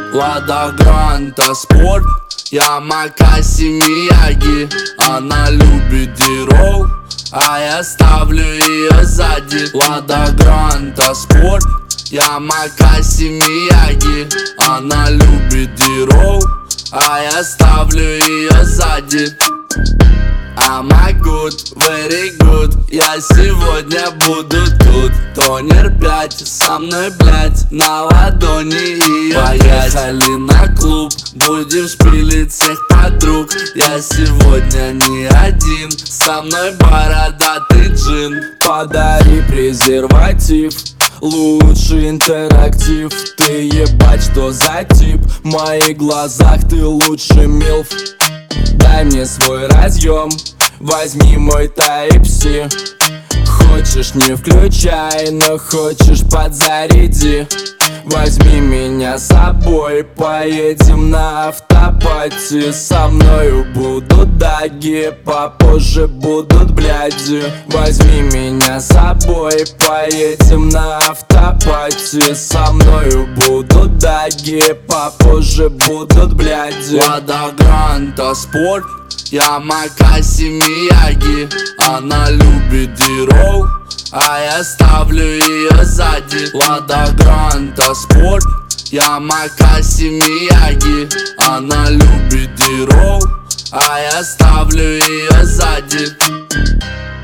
Лада Гранта спорт, Ямакаси Мияги. Она любит дирол, а я ставлю ее сзади. Лада Гранта спорт, Ямакаси Мияги. Она любит дирол, а я ставлю ее сзади. I'm a good, very good. Я сегодня буду тут. Тонер 5 со мной, блять, на ладони и поехали на клуб. Будем шпилить всех подруг. Я сегодня не один, со мной бородатый джин. Подари презерватив, лучший интерактив. Ты ебать, что за тип? В моих глазах ты лучший милф. Дай мне свой разъем, возьми мой Type-C. Хочешь не включай, но хочешь подзаряди. Возьми меня с собой, поедем на автопати. Со мною будут даги, попозже будут бляди. Возьми меня с собой, поедем на автопати. Со мною будут даги, попозже будут бляди. Лада Гранта спорт, Ямакаси Мияги. Она любит дирол, а я ставлю ее сзади. Лада Гранта спорт, Ямакаси Мияги. Она любит дирол, а я ставлю ее сзади.